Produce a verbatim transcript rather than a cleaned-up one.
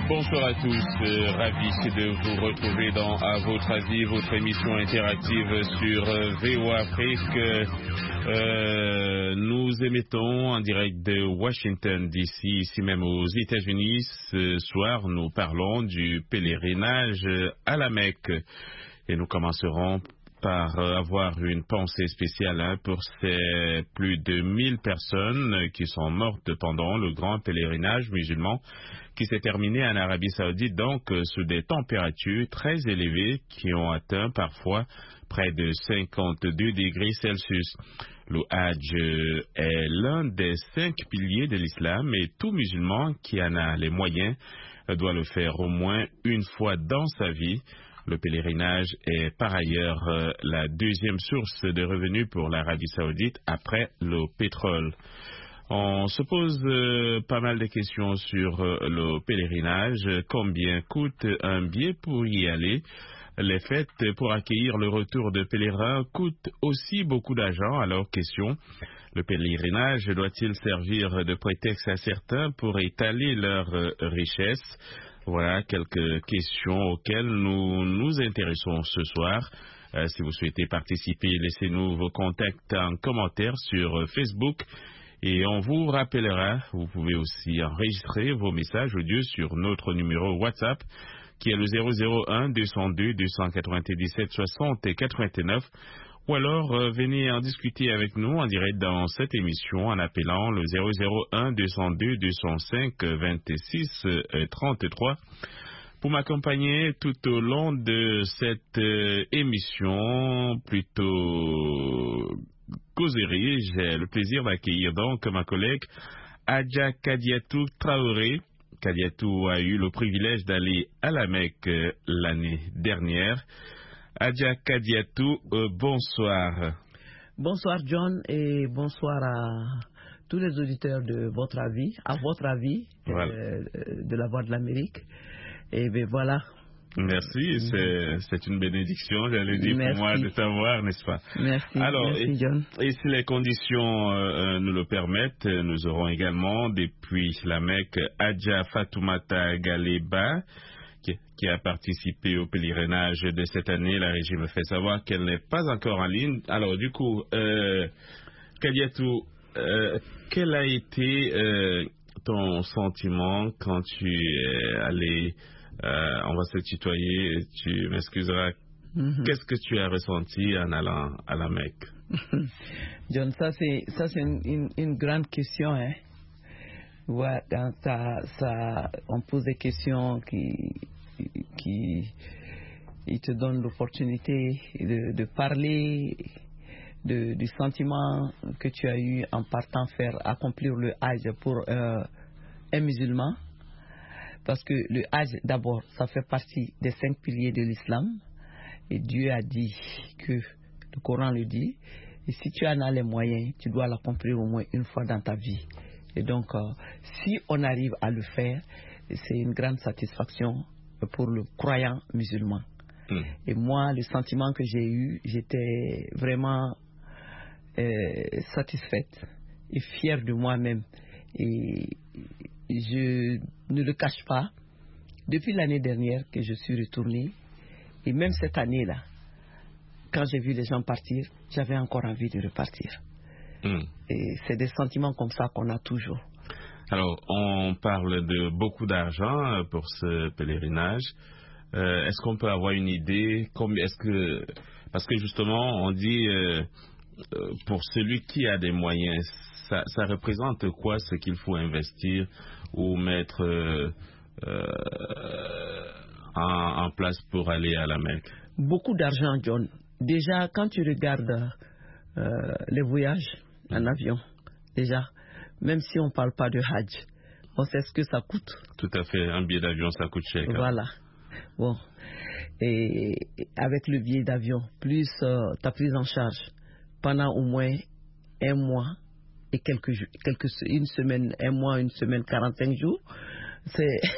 Bonsoir à tous, euh, ravi de vous retrouver dans À votre avis, votre émission interactive sur euh, V O Afrique. Euh, nous émettons en direct de Washington D C, ici même aux États-Unis. Ce soir, nous parlons du pèlerinage à la Mecque et nous commencerons par avoir une pensée spéciale hein, pour ces plus de mille personnes qui sont mortes pendant le grand pèlerinage musulman qui s'est terminé en Arabie Saoudite, donc sous des températures très élevées qui ont atteint parfois près de cinquante-deux degrés Celsius. Le Hajj est l'un des cinq piliers de l'islam et tout musulman qui en a les moyens doit le faire au moins une fois dans sa vie. Le pèlerinage est par ailleurs euh, la deuxième source de revenus pour l'Arabie Saoudite après le pétrole. On se pose euh, pas mal de questions sur euh, le pèlerinage. Combien coûte un billet pour y aller? Les fêtes pour accueillir le retour de pèlerins coûtent aussi beaucoup d'argent. Alors, question, le pèlerinage doit-il servir de prétexte à certains pour étaler leur euh, richesse? Voilà quelques questions auxquelles nous nous intéressons ce soir. Euh, si vous souhaitez participer, laissez-nous vos contacts en commentaire sur Facebook et on vous rappellera. Vous pouvez aussi enregistrer vos messages audio sur notre numéro WhatsApp qui est le zéro zéro un deux cent deux deux cent quatre-vingt-dix-sept soixante quatre-vingt-neuf. Ou alors, euh, venez en discuter avec nous en direct dans cette émission en appelant le zéro zéro un deux cent deux deux cent cinq vingt-six trente-trois. Pour m'accompagner tout au long de cette euh, émission plutôt causerie, j'ai le plaisir d'accueillir donc ma collègue Adja Kadiatou Traoré. Kadiatou a eu le privilège d'aller à la Mecque euh, l'année dernière. Adja Kadiatou, euh, bonsoir. Bonsoir John et bonsoir à tous les auditeurs de votre avis, à votre avis, voilà. euh, de la Voix de l'Amérique. Et bien voilà. Merci, c'est, c'est une bénédiction, j'allais dire Merci. pour moi de t'avoir, n'est-ce pas? Merci, Alors, merci et, John. Et si les conditions euh, nous le permettent, nous aurons également depuis la Mecque Adja Fatoumata Galeba, Qui, qui a participé au pèlerinage de cette année. La régie me fait savoir qu'elle n'est pas encore en ligne. Alors du coup, euh, Kadiatou, euh, quel a été euh, ton sentiment quand tu es allé, euh, on va se tutoyer, tu m'excuseras, mm-hmm. Qu'est-ce que tu as ressenti en allant à la Mecque? John, ça c'est, ça c'est une, une, une grande question, hein. Ouais, dans ça, ça, on pose des questions qui, qui ils te donnent l'opportunité de, de parler de, du sentiment que tu as eu en partant faire accomplir le Hajj pour euh, un musulman. Parce que le Hajj, d'abord, ça fait partie des cinq piliers de l'islam. Et Dieu a dit que, le Coran le dit, et si tu en as les moyens, tu dois l'accomplir au moins une fois dans ta vie. Et donc, euh, si on arrive à le faire, c'est une grande satisfaction pour le croyant musulman. Mmh. Et moi, le sentiment que j'ai eu, j'étais vraiment euh, satisfaite et fière de moi-même. Et je ne le cache pas, depuis l'année dernière que je suis retournée, et même cette année-là, quand j'ai vu les gens partir, j'avais encore envie de repartir. Mmh. Et c'est des sentiments comme ça qu'on a toujours. Alors, on parle de beaucoup d'argent pour ce pèlerinage. Euh, est-ce qu'on peut avoir une idée combien, est-ce que, parce que justement, on dit euh, pour celui qui a des moyens, ça, ça représente quoi ce qu'il faut investir ou mettre euh, euh, en, en place pour aller à la Mecque? Beaucoup d'argent, John. Déjà, quand tu regardes euh, les voyages en avion, déjà, même si on ne parle pas de Hajj, on sait ce que ça coûte. Tout à fait, un billet d'avion, ça coûte cher. Voilà. Bon. Et avec le billet d'avion, plus euh, ta prise en charge pendant au moins un mois et quelques jours, quelques, une semaine, un mois, une semaine, quarante-cinq jours, c'est,